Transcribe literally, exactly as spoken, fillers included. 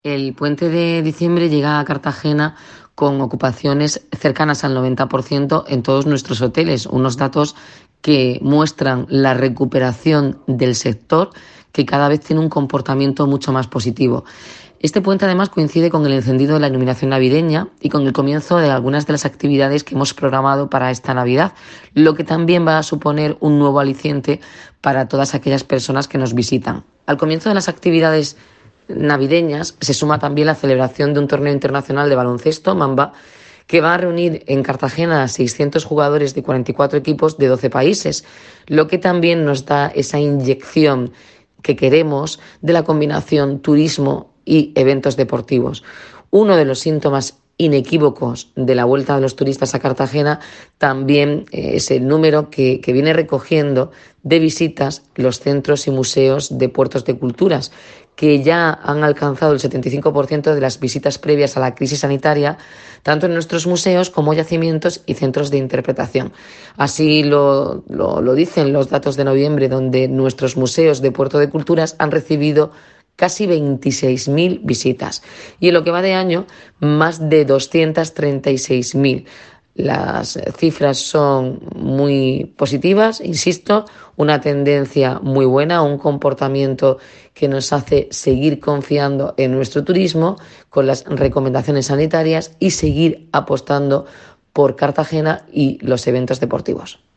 El puente de diciembre llega a Cartagena con ocupaciones cercanas al noventa por ciento en todos nuestros hoteles, unos datos que muestran la recuperación del sector, que cada vez tiene un comportamiento mucho más positivo. Este puente además coincide con el encendido de la iluminación navideña y con el comienzo de algunas de las actividades que hemos programado para esta Navidad, lo que también va a suponer un nuevo aliciente para todas aquellas personas que nos visitan. Al comienzo de las actividades navideñas se suma también la celebración de un torneo internacional de baloncesto, Mamba, que va a reunir en Cartagena a seiscientos jugadores de cuarenta y cuatro equipos de doce países, lo que también nos da esa inyección que queremos de la combinación turismo y eventos deportivos. Uno de los síntomas inequívocos de la vuelta de los turistas a Cartagena también es el número que, que viene recogiendo de visitas los centros y museos de puertos de culturas, que ya han alcanzado el setenta y cinco por ciento de las visitas previas a la crisis sanitaria, tanto en nuestros museos como yacimientos y centros de interpretación. Así lo, lo, lo dicen los datos de noviembre, donde nuestros museos de Puerto de Culturas han recibido casi veintiséis mil visitas y en lo que va de año más de doscientas treinta y seis mil. Las cifras son muy positivas, insisto, una tendencia muy buena, un comportamiento que nos hace seguir confiando en nuestro turismo con las recomendaciones sanitarias y seguir apostando por Cartagena y los eventos deportivos.